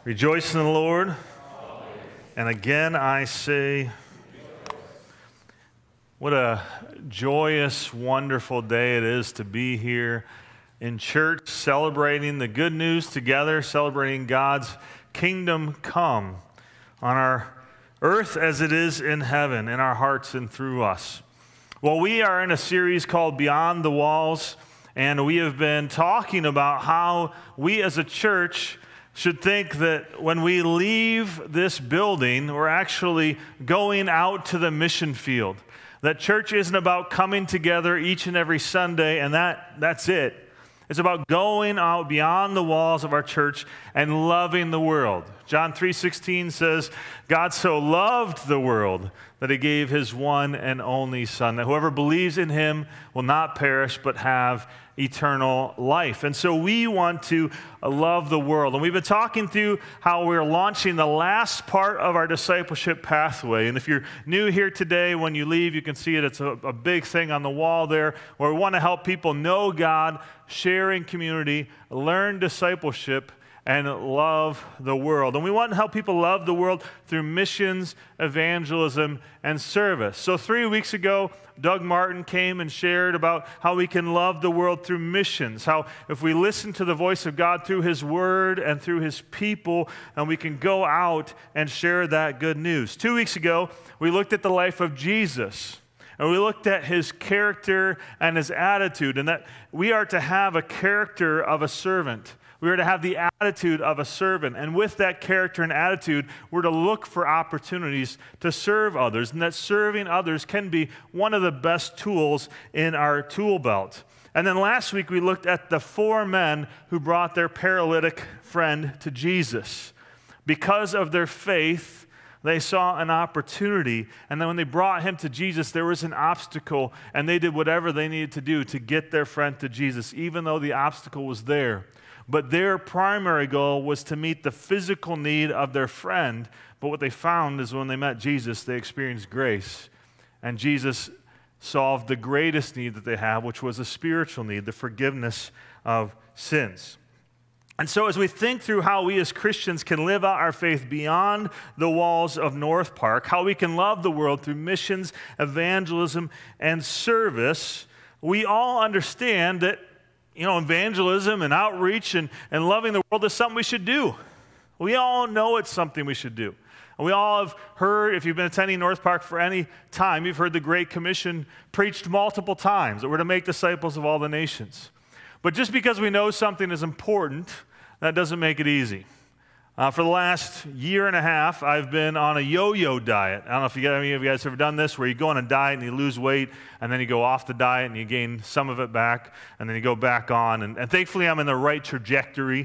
Rejoice in the Lord. And again I say, what a joyous, wonderful day it is to be here in church, celebrating the good news together, celebrating God's kingdom come on our earth as it is in heaven, in our hearts and through us. Well, we are in a series called Beyond the Walls, and we have been talking about how we as a church should think that when we leave this building, we're actually going out to the mission field. That church isn't about coming together each and every Sunday and that's it. It's about going out beyond the walls of our church and loving the world. John 3:16 says, God so loved the world that he gave his one and only Son, that whoever believes in him will not perish but have eternal life. And so we want to love the world. And we've been talking through how we're launching the last part of our discipleship pathway. And if you're new here today, when you leave, you can see it. It's a big thing on the wall there where we want to help people know God, share in community, learn discipleship, and love the world. And we want to help people love the world through missions, evangelism, and service. So 3 weeks ago, Doug Martin came and shared about how we can love the world through missions, how if we listen to the voice of God through his word and through his people, and we can go out and share that good news. 2 weeks ago, we looked at the life of Jesus. And we looked at his character and his attitude, and that we are to have a character of a servant. We are to have the attitude of a servant. And with that character and attitude, we're to look for opportunities to serve others. And that serving others can be one of the best tools in our tool belt. And then last week, we looked at the 4 men who brought their paralytic friend to Jesus. Because of their faith, they saw an opportunity. And then when they brought him to Jesus, there was an obstacle. And they did whatever they needed to do to get their friend to Jesus, even though the obstacle was there. But their primary goal was to meet the physical need of their friend. But what they found is when they met Jesus, they experienced grace. And Jesus solved the greatest need that they have, which was a spiritual need, the forgiveness of sins. And so as we think through how we as Christians can live out our faith beyond the walls of North Park, how we can love the world through missions, evangelism, and service, we all understand that evangelism and outreach and loving the world is something we should do. We all know it's something we should do. And we all have heard, if you've been attending North Park for any time, you've heard the Great Commission preached multiple times that we're to make disciples of all the nations. But just because we know something is important, that doesn't make it easy. For the last year and a half, I've been on a yo-yo diet. I don't know if any of you guys have ever done this, where you go on a diet and you lose weight, and then you go off the diet and you gain some of it back, and then you go back on. And thankfully, I'm in the right trajectory.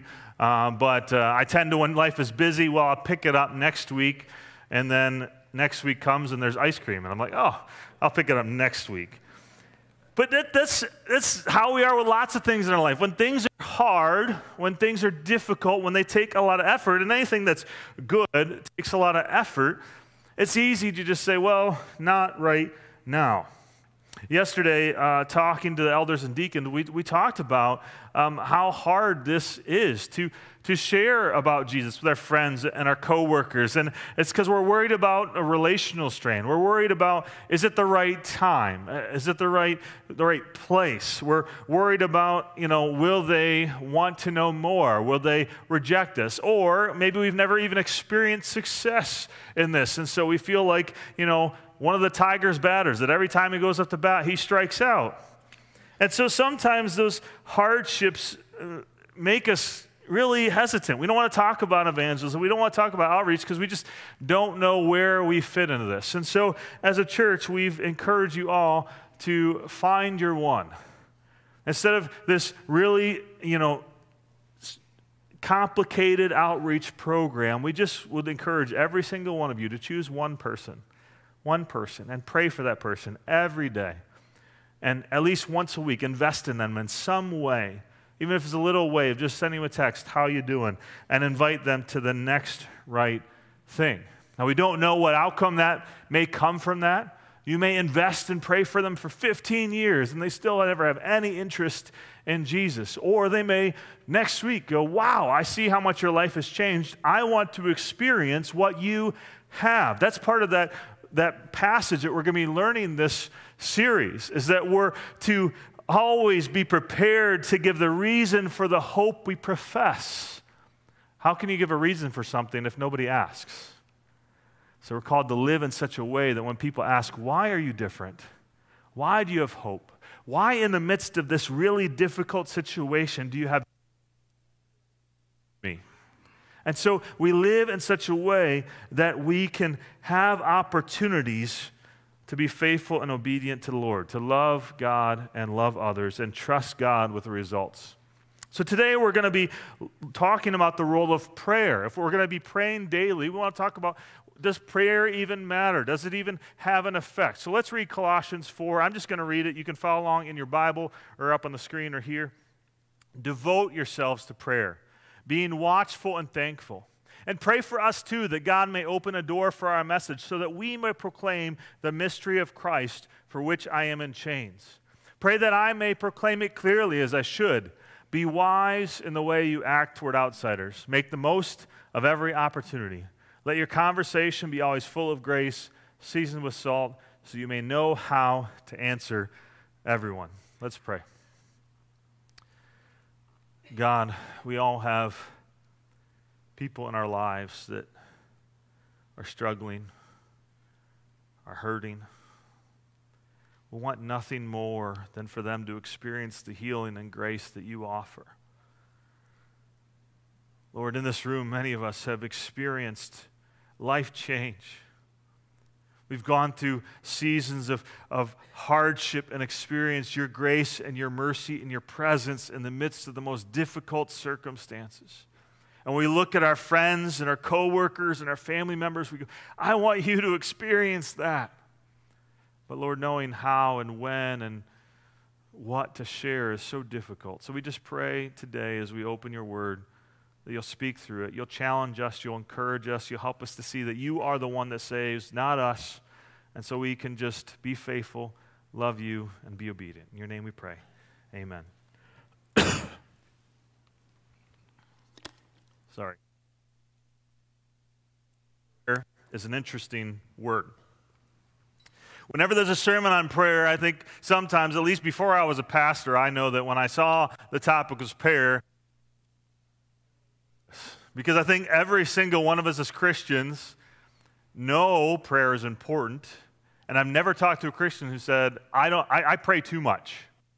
But I tend to, when life is busy, well, I'll pick it up next week, and then next week comes and there's ice cream. And I'm like, oh, I'll pick it up next week. But that's how we are with lots of things in our life. When things are hard, when things are difficult, when they take a lot of effort, and anything that's good takes a lot of effort, it's easy to just say, well, not right now. Yesterday, talking to the elders and deacons, we talked about how hard this is to share about Jesus with our friends and our coworkers. And it's because we're worried about a relational strain. We're worried about, is it the right time? Is it the right place? We're worried about, will they want to know more? Will they reject us? Or maybe we've never even experienced success in this. And so we feel like, one of the Tiger's batters, that every time he goes up to bat, he strikes out. And so sometimes those hardships make us really hesitant. We don't want to talk about evangelism. We don't want to talk about outreach because we just don't know where we fit into this. And so as a church, we've encouraged you all to find your one. Instead of this really, complicated outreach program, we just would encourage every single one of you to choose one person, and pray for that person every day. And at least once a week, invest in them in some way, even if it's a little way of just sending them a text, how you doing, and invite them to the next right thing. Now, we don't know what outcome that may come from that. You may invest and pray for them for 15 years and they still never have any interest in Jesus. Or they may next week go, wow, I see how much your life has changed. I want to experience what you have. That's part of that passage that we're going to be learning this series, is that we're to always be prepared to give the reason for the hope we profess. How can you give a reason for something if nobody asks? So we're called to live in such a way that when people ask, why are you different? Why do you have hope? Why in the midst of this really difficult situation do you have me? And so we live in such a way that we can have opportunities to be faithful and obedient to the Lord, to love God and love others and trust God with the results. So today we're going to be talking about the role of prayer. If we're going to be praying daily, we want to talk about, does prayer even matter? Does it even have an effect? So let's read Colossians 4. I'm just going to read it. You can follow along in your Bible or up on the screen or here. Devote yourselves to prayer, being watchful and thankful. And pray for us too, that God may open a door for our message so that we may proclaim the mystery of Christ, for which I am in chains. Pray that I may proclaim it clearly as I should. Be wise in the way you act toward outsiders. Make the most of every opportunity. Let your conversation be always full of grace, seasoned with salt, so you may know how to answer everyone. Let's pray. God, we all have people in our lives that are struggling, are hurting. We want nothing more than for them to experience the healing and grace that you offer. Lord, in this room, many of us have experienced life change. We've gone through seasons of hardship and experienced your grace and your mercy and your presence in the midst of the most difficult circumstances. And we look at our friends and our coworkers and our family members, we go, I want you to experience that. But Lord, knowing how and when and what to share is so difficult. So we just pray today as we open your word that you'll speak through it. You'll challenge us. You'll encourage us. You'll help us to see that you are the one that saves, not us. And so we can just be faithful, love you, and be obedient. In your name we pray. Amen. Sorry. Prayer is an interesting word. Whenever there's a sermon on prayer, I think sometimes, at least before I was a pastor, I know that when I saw the topic was prayer, because I think every single one of us as Christians know prayer is important, and I've never talked to a Christian who said, I pray too much.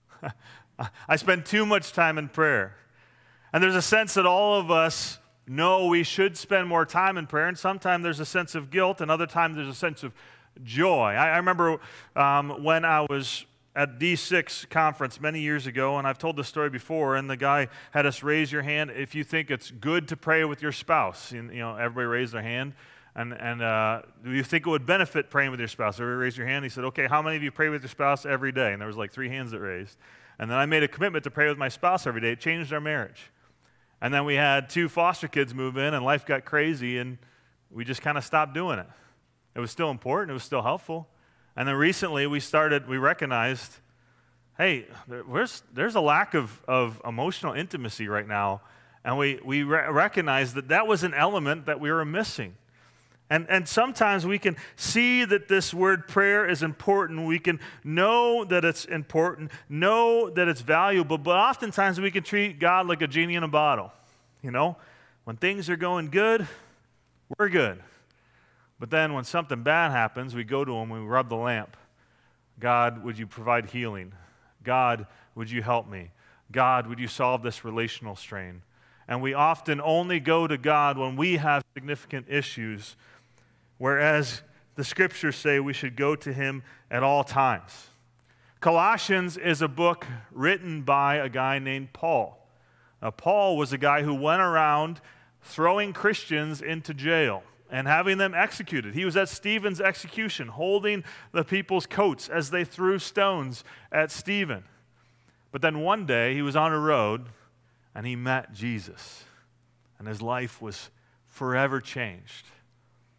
I spend too much time in prayer. And there's a sense that all of us know we should spend more time in prayer, and sometimes there's a sense of guilt, and other times there's a sense of joy. I remember when I was at D6 conference many years ago, and I've told this story before, and the guy had us raise your hand if you think it's good to pray with your spouse. And, everybody raised their hand. And do you think it would benefit praying with your spouse? Everybody raised your hand. He said, okay, how many of you pray with your spouse every day? And there was like 3 hands that raised. And then I made a commitment to pray with my spouse every day. It changed our marriage. And then we had 2 foster kids move in, and life got crazy, and we just kind of stopped doing it. It was still important. It was still helpful. And then recently we recognized, hey, there's a lack of emotional intimacy right now. And we recognized that was an element that we were missing. And sometimes we can see that this word prayer is important. We can know that it's important, know that it's valuable, but oftentimes we can treat God like a genie in a bottle. When things are going good, we're good. But then when something bad happens, we go to him and we rub the lamp. God, would you provide healing? God, would you help me? God, would you solve this relational strain? And we often only go to God when we have significant issues, whereas the scriptures say we should go to him at all times. Colossians is a book written by a guy named Paul. Now, Paul was a guy who went around throwing Christians into jail and having them executed. He was at Stephen's execution, holding the people's coats as they threw stones at Stephen. But then one day, he was on a road, and he met Jesus, and his life was forever changed.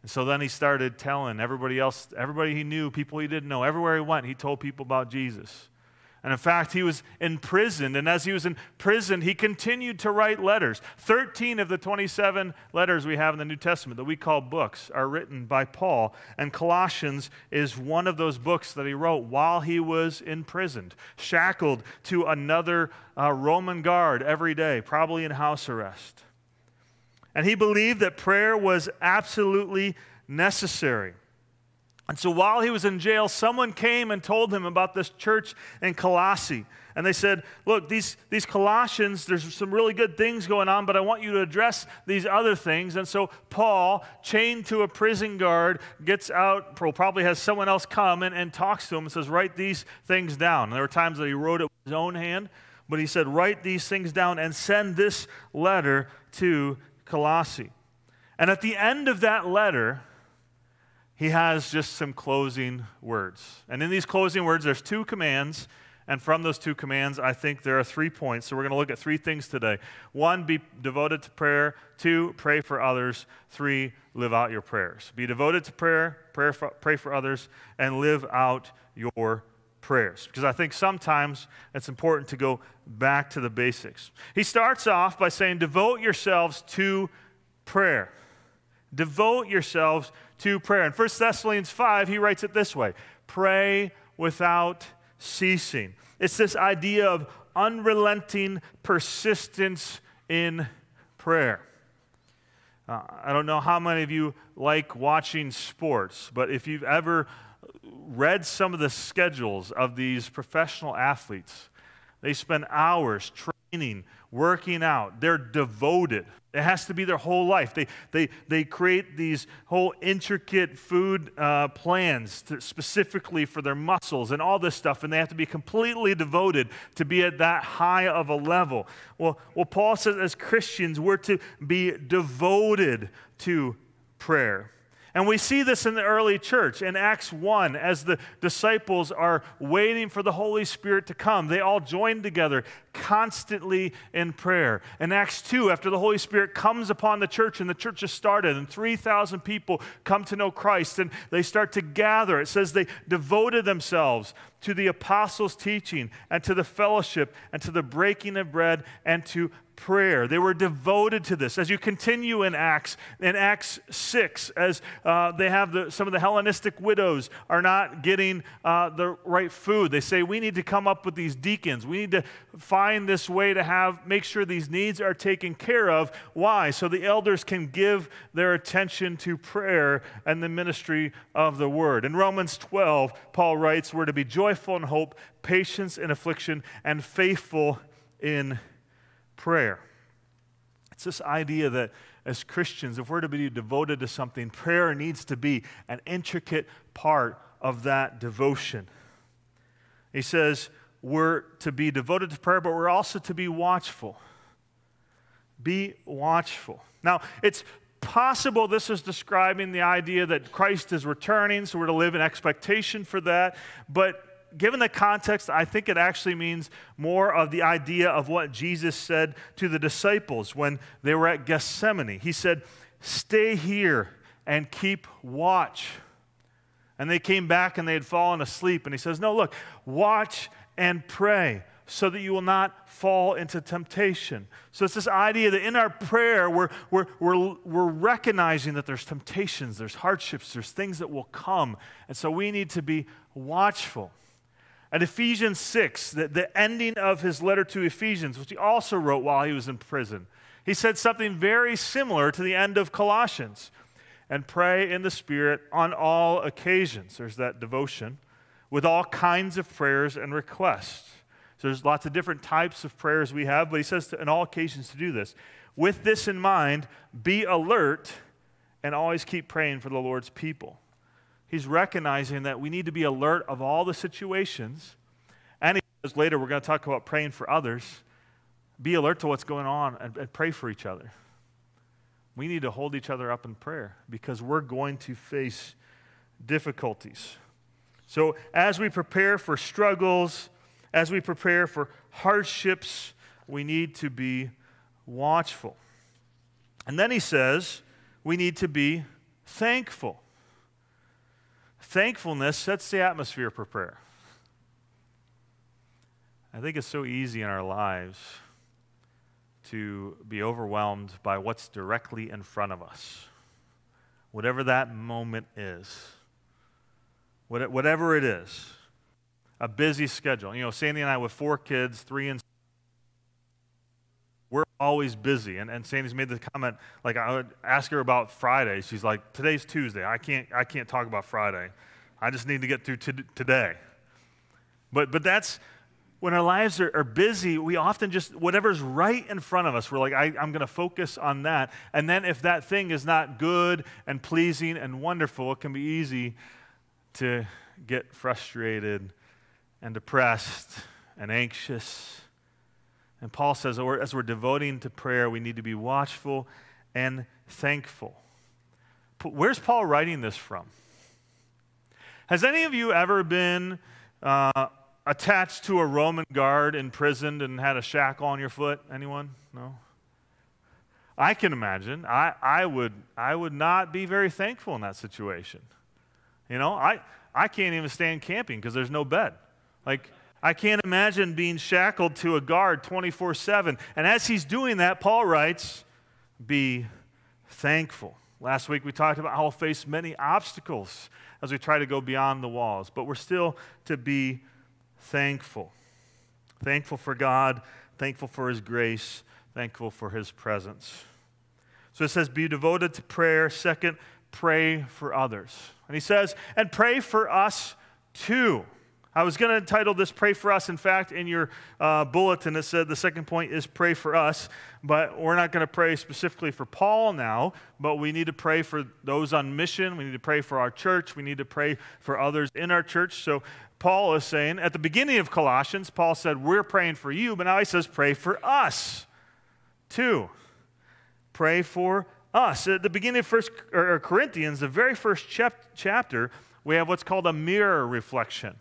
And so then he started telling everybody else, everybody he knew, people he didn't know, everywhere he went, he told people about Jesus. And in fact, he was imprisoned, and as he was in prison, he continued to write letters. 13 of the 27 letters we have in the New Testament that we call books are written by Paul, and Colossians is one of those books that he wrote while he was imprisoned, shackled to another Roman guard every day, probably in house arrest. And he believed that prayer was absolutely necessary. And so while he was in jail, someone came and told him about this church in Colossae. And they said, look, these Colossians, there's some really good things going on, but I want you to address these other things. And so Paul, chained to a prison guard, gets out, probably has someone else come and talks to him and says, write these things down. And there were times that he wrote it with his own hand, but he said, write these things down and send this letter to Colossae. And at the end of that letter, he has just some closing words. And in these closing words, there's 2 commands. And from those 2 commands, I think there are 3 points. So we're going to look at 3 things today. 1, be devoted to prayer. 2, pray for others. 3, live out your prayers. Be devoted to prayer, pray for others, and live out your prayers. Because I think sometimes it's important to go back to the basics. He starts off by saying, devote yourselves to prayer. Devote yourselves to prayer. In 1 Thessalonians 5, he writes it this way, pray without ceasing. It's this idea of unrelenting persistence in prayer. I don't know how many of you like watching sports, but if you've ever read some of the schedules of these professional athletes, they spend hours training, working out. They're devoted. It has to be their whole life. They create these whole intricate food plans specifically for their muscles and all this stuff, and they have to be completely devoted to be at that high of a level. Well, Paul says as Christians, we're to be devoted to prayer. And we see this in the early church. In Acts 1, as the disciples are waiting for the Holy Spirit to come, they all join together constantly in prayer. In Acts 2, after the Holy Spirit comes upon the church and the church is started and 3,000 people come to know Christ and they start to gather, it says they devoted themselves to the apostles' teaching and to the fellowship and to the breaking of bread and to prayer. They were devoted to this. As you continue in Acts 6, as they have some of the Hellenistic widows are not getting the right food, they say, we need to come up with these deacons. We need to find this way to make sure these needs are taken care of. Why? So the elders can give their attention to prayer and the ministry of the word. In Romans 12, Paul writes, we're to be joyful in hope, patience in affliction, and faithful in prayer. It's this idea that as Christians, if we're to be devoted to something, prayer needs to be an intricate part of that devotion. He says we're to be devoted to prayer, but we're also to be watchful. Be watchful. Now, it's possible this is describing the idea that Christ is returning, so we're to live in expectation for that, but given the context, I think it actually means more of the idea of what Jesus said to the disciples when they were at Gethsemane. He said, stay here and keep watch. And they came back and they had fallen asleep. And he says, no, look, watch and pray so that you will not fall into temptation. So it's this idea that in our prayer, we're recognizing that there's temptations, there's hardships, there's things that will come. And so we need to be watchful. At Ephesians 6, the ending of his letter to Ephesians, which he also wrote while he was in prison, he said something very similar to the end of Colossians. And pray in the Spirit on all occasions. There's that devotion. With all kinds of prayers and requests. So there's lots of different types of prayers we have, but he says in all occasions to do this. With this in mind, be alert and always keep praying for the Lord's people. He's recognizing that we need to be alert of all the situations. And he says later we're going to talk about praying for others. Be alert to what's going on and pray for each other. We need to hold each other up in prayer because we're going to face difficulties. So as we prepare for struggles, as we prepare for hardships, we need to be watchful. And then he says we need to be thankful. Thankfulness sets the atmosphere for prayer. I think it's so easy in our lives to be overwhelmed by what's directly in front of us, whatever that moment is, whatever it is, a busy schedule. You know, Sandy and I with 4 kids, 3 and we're always busy. And Sandy's made the comment, like I would ask her about Friday. She's like, today's Tuesday. I can't talk about Friday. I just need to get through today. But that's, when our lives are busy, we often just, whatever's right in front of us, we're like, I'm going to focus on that. And then if that thing is not good and pleasing and wonderful, it can be easy to get frustrated and depressed and anxious. And Paul says, as we're devoting to prayer, we need to be watchful and thankful. Where's Paul writing this from? Has any of you ever been attached to a Roman guard, imprisoned, and had a shackle on your foot? Anyone? No? I can imagine. I would not be very thankful in that situation. You know, I can't even stand camping because there's no bed. Like, I can't imagine being shackled to a guard 24/7. And as he's doing that, Paul writes, be thankful. Last week we talked about how we'll face many obstacles as we try to go beyond the walls, but we're still to be thankful. Thankful for God, thankful for His grace, thankful for His presence. So it says, be devoted to prayer. Second, pray for others. And he says, and pray for us too. I was going to title this Pray for Us. In fact, in your bulletin, it said the second point is pray for us. But we're not going to pray specifically for Paul now, but we need to pray for those on mission. We need to pray for our church. We need to pray for others in our church. So Paul is saying, at the beginning of Colossians, Paul said, we're praying for you, but now he says, pray for us too. Pray for us. At the beginning of Corinthians, the very first chapter, we have what's called a mirror reflection.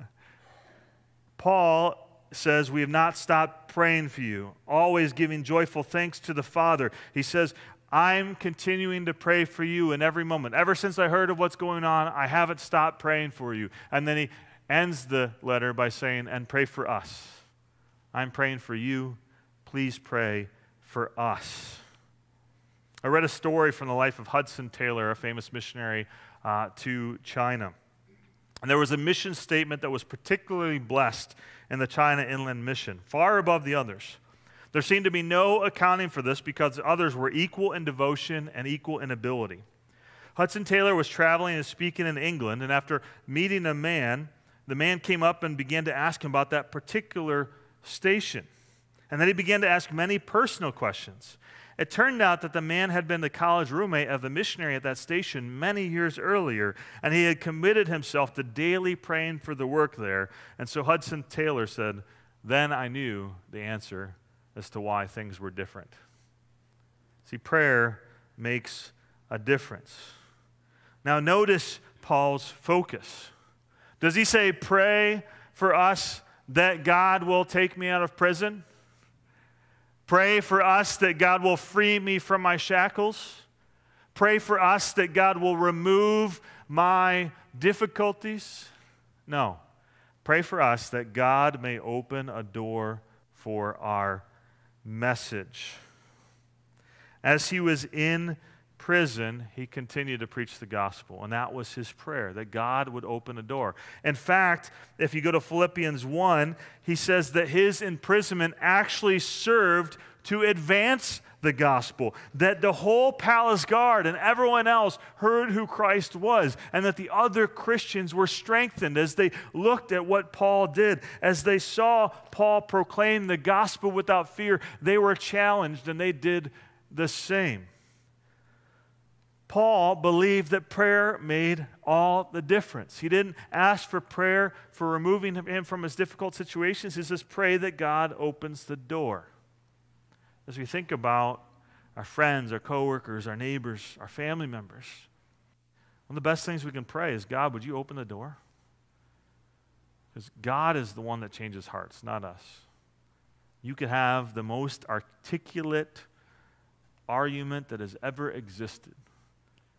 Paul says, we have not stopped praying for you, always giving joyful thanks to the Father. He says, I'm continuing to pray for you in every moment. Ever since I heard of what's going on, I haven't stopped praying for you. And then he ends the letter by saying, and pray for us. I'm praying for you. Please pray for us. I read a story from the life of Hudson Taylor, a famous missionary to China. And there was a mission statement that was particularly blessed in the China Inland Mission, far above the others. There seemed to be no accounting for this because the others were equal in devotion and equal in ability. Hudson Taylor was traveling and speaking in England, and after meeting a man, the man came up and began to ask him about that particular station. And then he began to ask many personal questions. It turned out that the man had been the college roommate of the missionary at that station many years earlier, and he had committed himself to daily praying for the work there. And so Hudson Taylor said, then I knew the answer as to why things were different. See, prayer makes a difference. Now notice Paul's focus. Does he say, pray for us that God will take me out of prison? Pray for us that God will free me from my shackles. Pray for us that God will remove my difficulties. No. Pray for us that God may open a door for our message. As he was in prison, he continued to preach the gospel, and that was his prayer, that God would open a door. In fact, if you go to Philippians 1, he says that his imprisonment actually served to advance the gospel, that the whole palace guard and everyone else heard who Christ was, and that the other Christians were strengthened as they looked at what Paul did. As they saw Paul proclaim the gospel without fear, they were challenged, and they did the same. Paul believed that prayer made all the difference. He didn't ask for prayer for removing him from his difficult situations. He says, pray that God opens the door. As we think about our friends, our coworkers, our neighbors, our family members, one of the best things we can pray is, God, would you open the door? Because God is the one that changes hearts, not us. You could have the most articulate argument that has ever existed.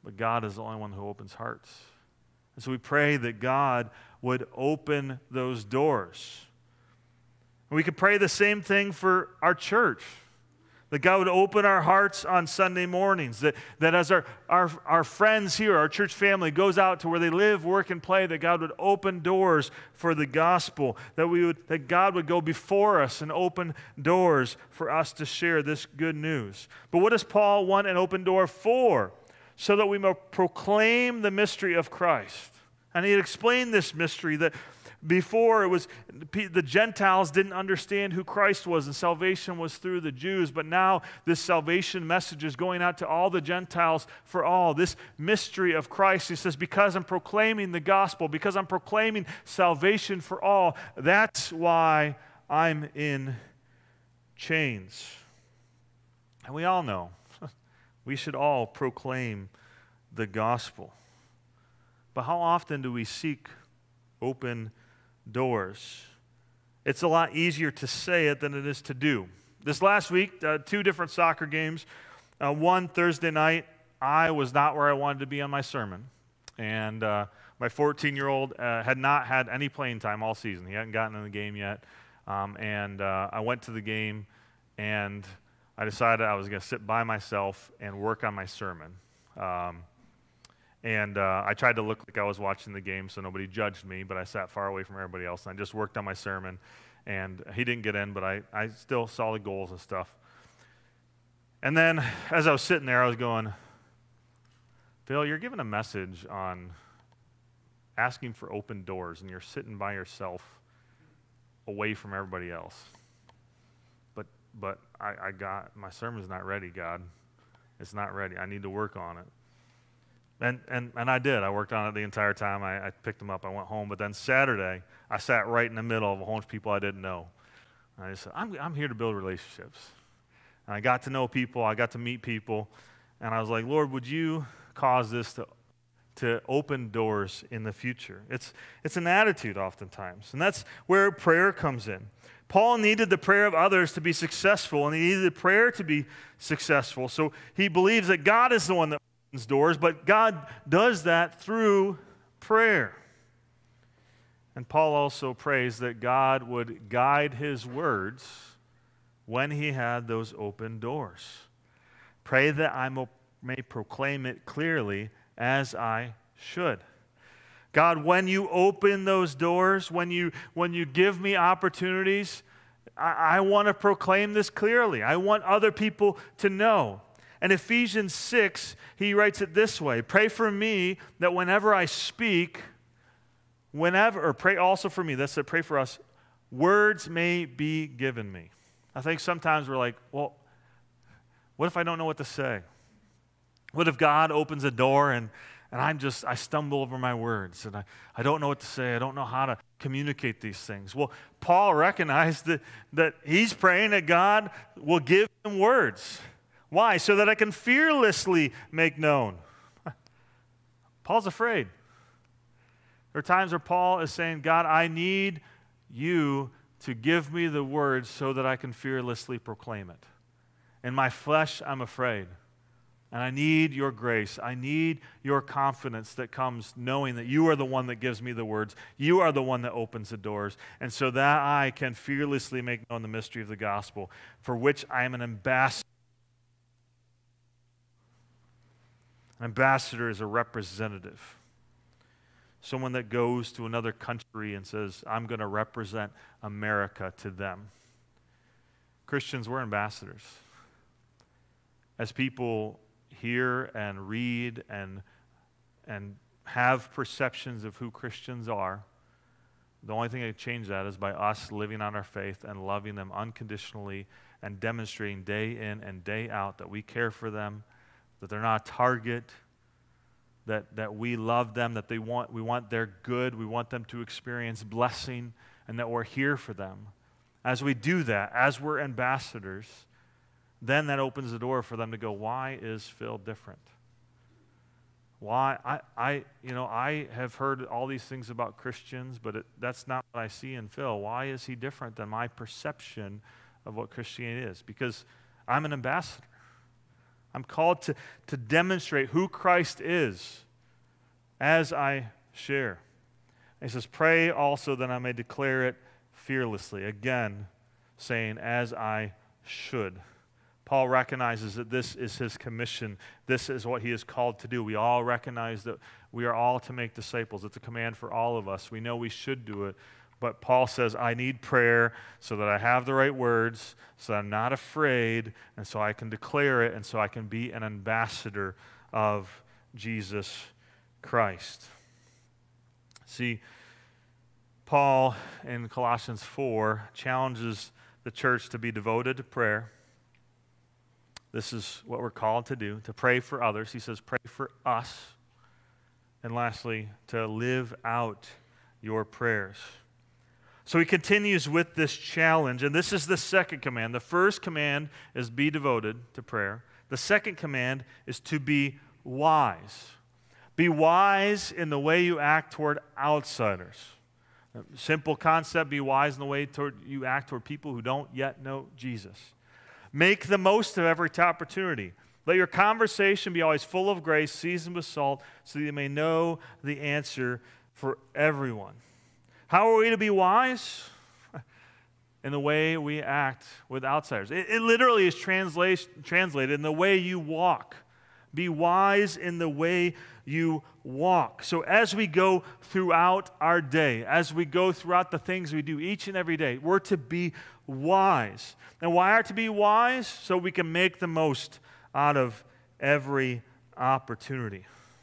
but God is the only one who opens hearts. And so we pray that God would open those doors. And we could pray the same thing for our church, that God would open our hearts on Sunday mornings, that as our friends here, our church family, goes out to where they live, work, and play, that God would open doors for the gospel, that God would go before us and open doors for us to share this good news. But what does Paul want an open door for? So that we may proclaim the mystery of Christ. And he had explained this mystery that before it was the Gentiles didn't understand who Christ was, and salvation was through the Jews. But now this salvation message is going out to all the Gentiles for all. This mystery of Christ, he says, because I'm proclaiming the gospel, because I'm proclaiming salvation for all, that's why I'm in chains. And we all know we should all proclaim the gospel. But how often do we seek open doors? It's a lot easier to say it than it is to do. This last week, 2 different soccer games. One Thursday night, I was not where I wanted to be on my sermon. And my 14-year-old had not had any playing time all season. He hadn't gotten in the game yet. I went to the game, and I decided I was going to sit by myself and work on my sermon. I tried to look like I was watching the game so nobody judged me, but I sat far away from everybody else, and I just worked on my sermon. And he didn't get in, but I still saw the goals and stuff. And then as I was sitting there, I was going, Phil, you're giving a message on asking for open doors, and you're sitting by yourself away from everybody else. But I got, my sermon's not ready, God. It's not ready. I need to work on it. And I did. I worked on it the entire time. I picked them up. I went home. But then Saturday, I sat right in the middle of a whole bunch of people I didn't know. And I just said, I'm here to build relationships. And I got to know people. I got to meet people. And I was like, Lord, would you cause this to open doors in the future? It's an attitude oftentimes. And that's where prayer comes in. Paul needed the prayer of others to be successful, and he needed prayer to be successful. So he believes that God is the one that opens doors, but God does that through prayer. And Paul also prays that God would guide his words when he had those open doors. Pray that I may proclaim it clearly as I should. God, when you open those doors, when you give me opportunities, I want to proclaim this clearly. I want other people to know. And Ephesians 6, he writes it this way: pray for me that whenever I speak, pray also for me, that's it, pray for us, words may be given me. I think sometimes we're like, well, what if I don't know what to say? What if God opens a door and I stumble over my words, and I don't know what to say. I don't know how to communicate these things. Well, Paul recognized that he's praying that God will give him words. Why? So that I can fearlessly make known. Paul's afraid. There are times where Paul is saying, God, I need you to give me the words so that I can fearlessly proclaim it. In my flesh, I'm afraid. And I need your grace. I need your confidence that comes knowing that you are the one that gives me the words. You are the one that opens the doors. And so that I can fearlessly make known the mystery of the gospel, for which I am an ambassador. An ambassador is a representative. Someone that goes to another country and says, I'm going to represent America to them. Christians, we're ambassadors. As people hear and read and have perceptions of who Christians are, the only thing that can change that is by us living on our faith and loving them unconditionally and demonstrating day in and day out that we care for them, that they're not a target, that we love them, that we want their good, we want them to experience blessing, and that we're here for them. As we do that, as we're ambassadors, then that opens the door for them to go, why is Phil different? Why? I have heard all these things about Christians, but that's not what I see in Phil. Why is he different than my perception of what Christianity is? Because I'm an ambassador. I'm called to demonstrate who Christ is as I share. And he says, pray also that I may declare it fearlessly. Again, saying, as I should. Paul recognizes that this is his commission. This is what he is called to do. We all recognize that we are all to make disciples. It's a command for all of us. We know we should do it. But Paul says, I need prayer so that I have the right words, so that I'm not afraid, and so I can declare it, and so I can be an ambassador of Jesus Christ. See, Paul in Colossians 4 challenges the church to be devoted to prayer. This is what we're called to do, to pray for others. He says, pray for us. And lastly, to live out your prayers. So he continues with this challenge, and this is the second command. The first command is be devoted to prayer. The second command is to be wise. Be wise in the way you act toward outsiders. Simple concept, be wise in the way you act toward people who don't yet know Jesus. Make the most of every opportunity. Let your conversation be always full of grace, seasoned with salt, so that you may know the answer for everyone. How are we to be wise? In the way we act with outsiders. It literally is translated in the way you walk. Be wise in the way you walk. So as we go throughout our day, as we go throughout the things we do each and every day, we're to be wise. And why are to be wise? So we can make the most out of every opportunity.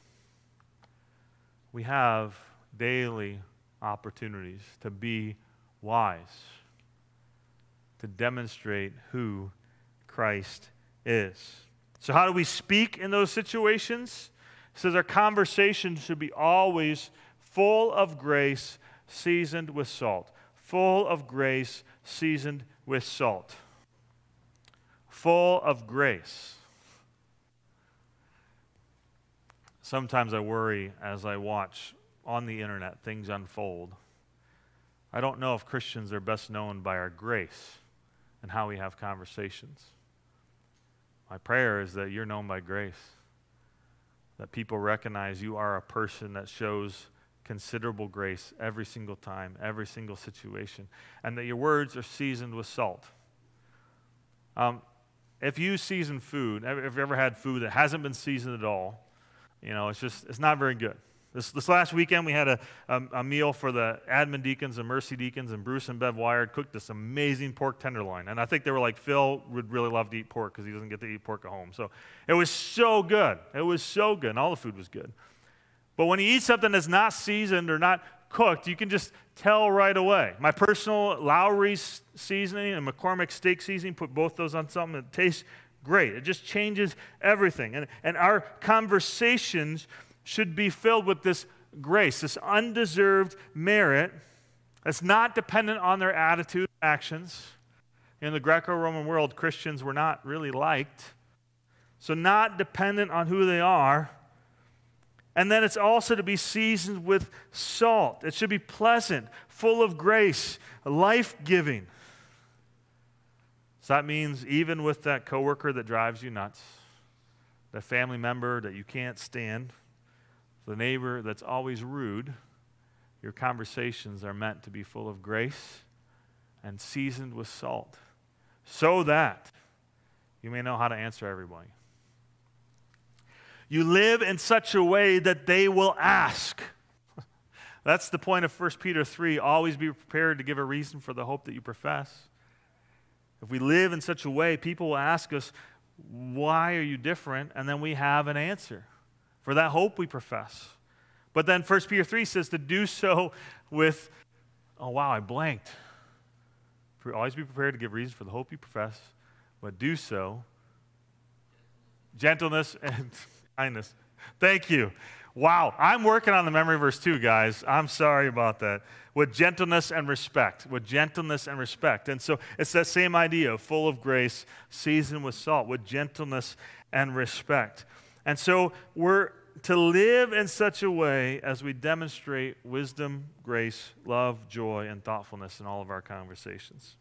We have daily opportunities to be wise, to demonstrate who Christ is. So how do we speak in those situations? It says our conversation should be always full of grace, seasoned with salt. Full of grace, seasoned with salt. Full of grace. Sometimes I worry as I watch on the internet things unfold. I don't know if Christians are best known by our grace and how we have conversations. My prayer is that you're known by grace, that people recognize you are a person that shows considerable grace every single time, every single situation, and that your words are seasoned with salt. If you season food, if you ever had food that hasn't been seasoned at all, it's not very good. This last weekend, we had a meal for the admin deacons and mercy deacons, and Bruce and Bev Wired cooked this amazing pork tenderloin. And I think they were like, Phil would really love to eat pork because he doesn't get to eat pork at home. So it was so good. It was so good, and all the food was good. But when you eat something that's not seasoned or not cooked, you can just tell right away. My personal Lowry's seasoning and McCormick steak seasoning, put both those on something that tastes great. It just changes everything. And our conversations should be filled with this grace, this undeserved merit that's not dependent on their attitude or actions. In the Greco-Roman world, Christians were not really liked, so not dependent on who they are. And then it's also to be seasoned with salt. It should be pleasant, full of grace, life-giving. So that means even with that coworker that drives you nuts, that family member that you can't stand, the neighbor that's always rude, your conversations are meant to be full of grace and seasoned with salt, so that you may know how to answer everybody. You live in such a way that they will ask. That's the point of 1 Peter 3. Always be prepared to give a reason for the hope that you profess. If we live in such a way, people will ask us, why are you different? And then we have an answer for that hope we profess. But then 1 Peter 3 says to do so with, oh wow, I blanked. Always be prepared to give reason for the hope you profess, but do so gentleness and kindness. Thank you. Wow, I'm working on the memory verse too, guys. I'm sorry about that. With gentleness and respect. With gentleness and respect. And so it's that same idea, full of grace, seasoned with salt, with gentleness and respect. And so we're to live in such a way as we demonstrate wisdom, grace, love, joy, and thoughtfulness in all of our conversations.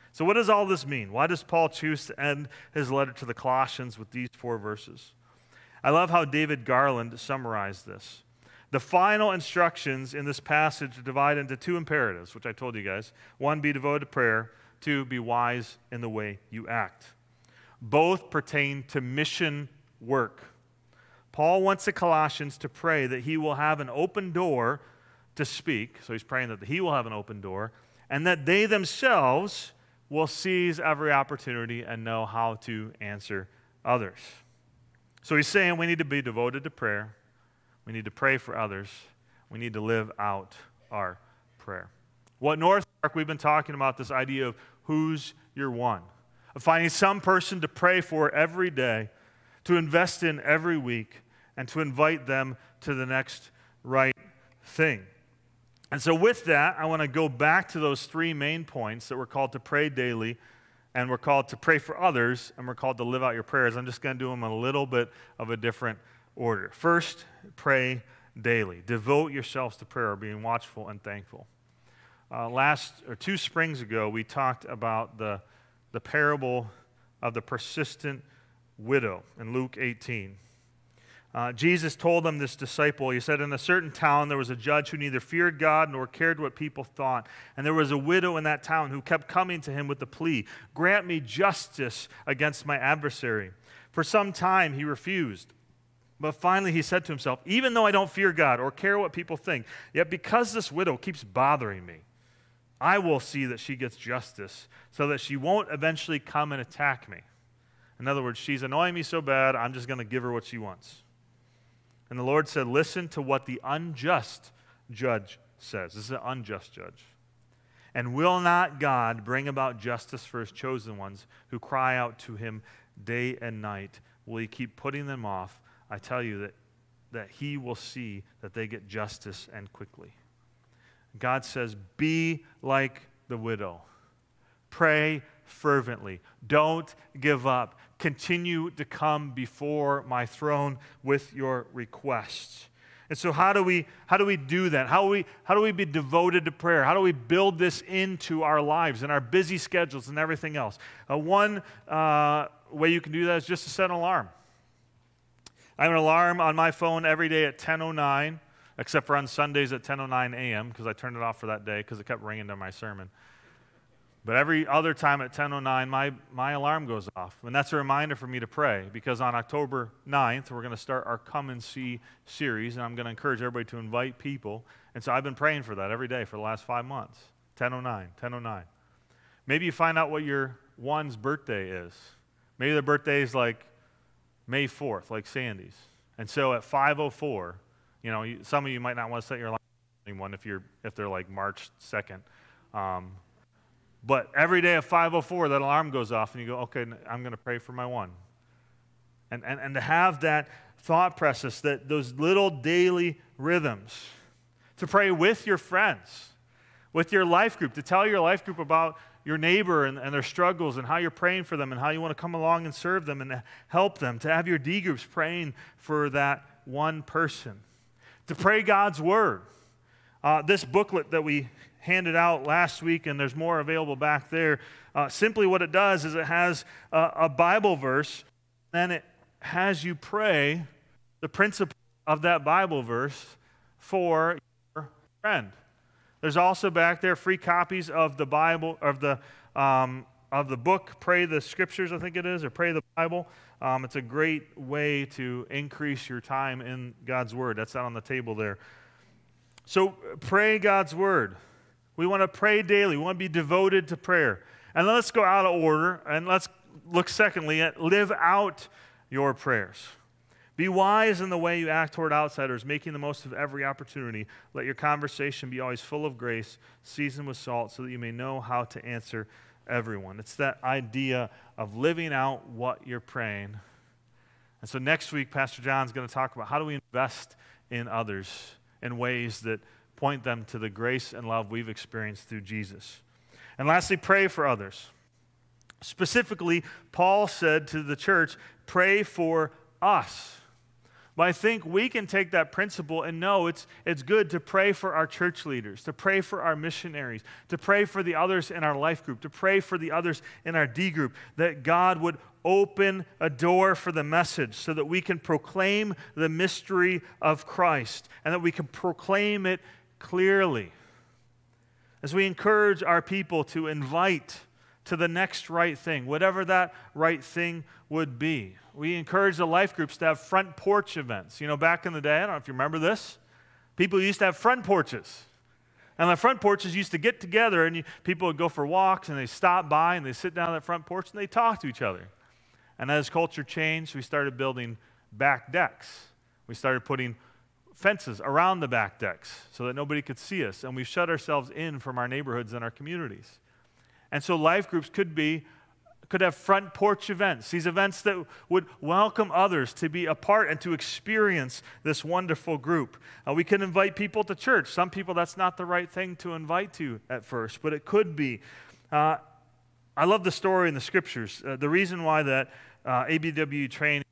So what does all this mean? Why does Paul choose to end his letter to the Colossians with these 4 verses? I love how David Garland summarized this. The final instructions in this passage are divided into 2 imperatives, which I told you guys. 1, be devoted to prayer. 2, be wise in the way you act. Both pertain to mission work. Paul wants the Colossians to pray that he will have an open door to speak. So he's praying that he will have an open door, and that they themselves will seize every opportunity and know how to answer others. So he's saying we need to be devoted to prayer. We need to pray for others. We need to live out our prayer. What Northpark, we've been talking about this idea of who's your one, of finding some person to pray for every day, to invest in every week, and to invite them to the next right thing. And so with that, I want to go back to those 3 main points that we're called to pray daily, and we're called to pray for others, and we're called to live out your prayers. I'm just going to do them in a little bit of a different order. First, pray daily. Devote yourselves to prayer, being watchful and thankful. 2 springs ago, we talked about the parable of the persistent widow in Luke 18. Jesus told them, this disciple, he said, in a certain town there was a judge who neither feared God nor cared what people thought. And there was a widow in that town who kept coming to him with the plea, grant me justice against my adversary. For some time he refused. But finally he said to himself, even though I don't fear God or care what people think, yet because this widow keeps bothering me, I will see that she gets justice so that she won't eventually come and attack me. In other words, she's annoying me so bad, I'm just going to give her what she wants. And the Lord said, listen to what the unjust judge says. This is an unjust judge. And will not God bring about justice for his chosen ones who cry out to him day and night? Will he keep putting them off? I tell you that he will see that they get justice and quickly. God says, be like the widow. Pray fervently. Don't give up. Continue to come before my throne with your requests. And so how do we do that? How do we be devoted to prayer? How do we build this into our lives and our busy schedules and everything else? One way you can do that is just to set an alarm. I have an alarm on my phone every day at 10:09, except for on Sundays at 10:09 a.m. because I turned it off for that day because it kept ringing during my sermon. But every other time at 10:09, my alarm goes off. And that's a reminder for me to pray, because on October 9th, we're going to start our Come and See series, and I'm going to encourage everybody to invite people. And so I've been praying for that every day for the last 5 months. 10:09, 10:09. Maybe you find out what your one's birthday is. Maybe their birthday is like May 4th, like Sandy's. And so at 5:04, some of you might not want to set your alarm one if they're like March 2nd. But every day at 5:04, that alarm goes off, and you go, okay, I'm going to pray for my one. And to have that thought process, that those little daily rhythms, to pray with your friends, with your life group, to tell your life group about your neighbor and their struggles and how you're praying for them and how you want to come along and serve them and help them, to have your D groups praying for that one person, to pray God's word. This booklet that we handed out last week, and there's more available back there. Simply what it does is it has a Bible verse, and it has you pray the principle of that Bible verse for your friend. There's also back there free copies of the Bible, of the book, Pray the Scriptures, I think it is, or Pray the Bible. It's a great way to increase your time in God's Word. That's out on the table there. So pray God's Word. We want to pray daily. We want to be devoted to prayer. And then let's go out of order, and let's look secondly at live out your prayers. Be wise in the way you act toward outsiders, making the most of every opportunity. Let your conversation be always full of grace, seasoned with salt, so that you may know how to answer everyone. It's that idea of living out what you're praying. And so next week, Pastor John's going to talk about how do we invest in others in ways that point them to the grace and love we've experienced through Jesus. And lastly, pray for others. Specifically, Paul said to the church, pray for us. But I think we can take that principle and know it's good to pray for our church leaders, to pray for our missionaries, to pray for the others in our life group, to pray for the others in our D group, that God would open a door for the message so that we can proclaim the mystery of Christ and that we can proclaim it clearly. As we encourage our people to invite to the next right thing, whatever that right thing would be. We encourage the life groups to have front porch events. You know, back in the day, I don't know if you remember this, people used to have front porches. And the front porches used to get together, and people would go for walks, and they stop by, and they sit down on that front porch, and they talk to each other. And as culture changed, we started building back decks. We started putting fences around the back decks so that nobody could see us, and we shut ourselves in from our neighborhoods and our communities. And so life groups could have front porch events, these events that would welcome others to be a part and to experience this wonderful group. We can invite people to church. Some people, that's not the right thing to invite to at first, but it could be. I love the story in the scriptures. The reason why that ABW training,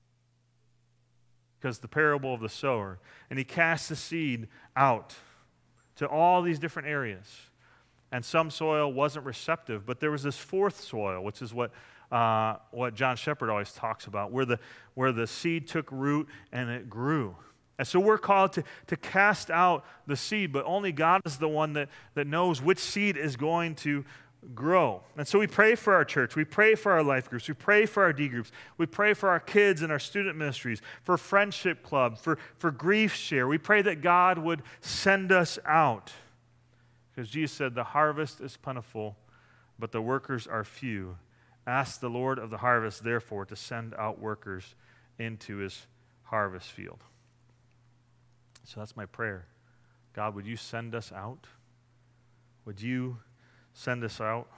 because the parable of the sower, and he cast the seed out to all these different areas. And some soil wasn't receptive, but there was this fourth soil, which is what John Shepherd always talks about, where the seed took root and it grew. And so we're called to cast out the seed, but only God is the one that knows which seed is going to grow. And so we pray for our church, we pray for our life groups, we pray for our D groups, we pray for our kids and our student ministries, for Friendship Club, for Grief Share. We pray that God would send us out. Because Jesus said, the harvest is plentiful, but the workers are few. Ask the Lord of the harvest, therefore, to send out workers into his harvest field. So that's my prayer. God, would you send us out? Would you send us out?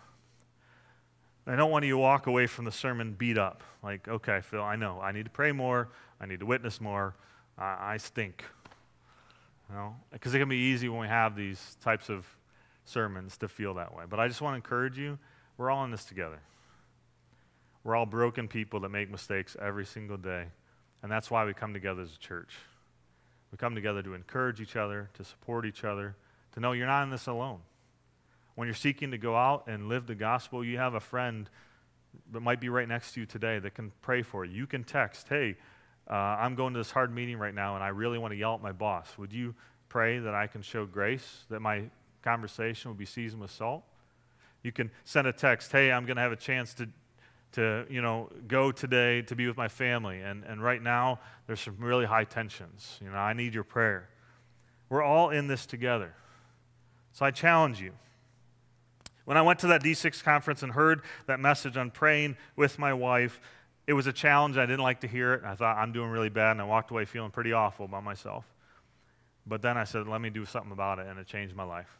I don't want you to walk away from the sermon beat up. Like, okay, Phil, I know. I need to pray more. I need to witness more. I stink. You know? Because it can be easy when we have these types of sermons to feel that way. But I just want to encourage you, we're all in this together. We're all broken people that make mistakes every single day. And that's why we come together as a church. We come together to encourage each other, to support each other, to know you're not in this alone. When you're seeking to go out and live the gospel, you have a friend that might be right next to you today that can pray for you. You can text, hey, I'm going to this hard meeting right now and I really want to yell at my boss. Would you pray that I can show grace, that my conversation will be seasoned with salt? You can send a text, hey, I'm going to have a chance to go today to be with my family, and right now there's some really high tensions. I need your prayer. We're all in this together. So I challenge you. When I went to that D6 conference and heard that message on praying with my wife, it was a challenge. I didn't like to hear it. I thought, I'm doing really bad, and I walked away feeling pretty awful about myself. But then I said, let me do something about it, and it changed my life.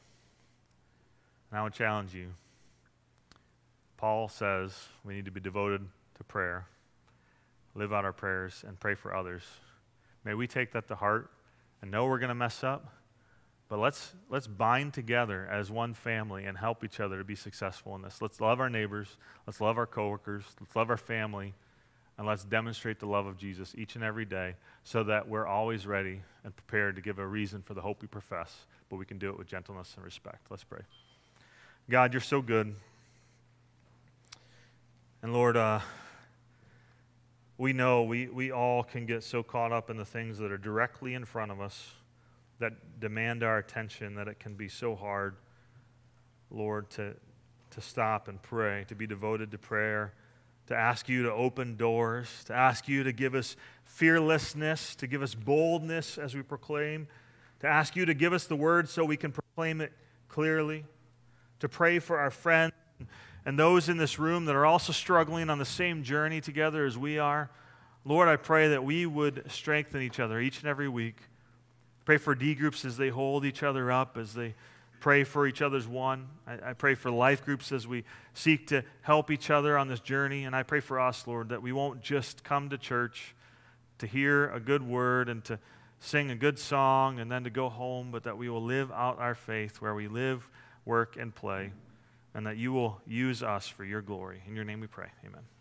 And I would challenge you. Paul says we need to be devoted to prayer, live out our prayers, and pray for others. May we take that to heart and know we're going to mess up, but let's bind together as one family and help each other to be successful in this. Let's love our neighbors, let's love our coworkers, let's love our family, and let's demonstrate the love of Jesus each and every day so that we're always ready and prepared to give a reason for the hope we profess, but we can do it with gentleness and respect. Let's pray. God, you're so good. And Lord, we know we all can get so caught up in the things that are directly in front of us that demand our attention that it can be so hard, Lord, to stop and pray, to be devoted to prayer, to ask you to open doors, to ask you to give us fearlessness, to give us boldness as we proclaim, to ask you to give us the word so we can proclaim it clearly, to pray for our friends and those in this room that are also struggling on the same journey together as we are. Lord, I pray that we would strengthen each other each and every week. Pray for D groups as they hold each other up, as they pray for each other's one. I pray for life groups as we seek to help each other on this journey. And I pray for us, Lord, that we won't just come to church to hear a good word and to sing a good song and then to go home, but that we will live out our faith where we live, work, and play, and that you will use us for your glory. In your name we pray. Amen.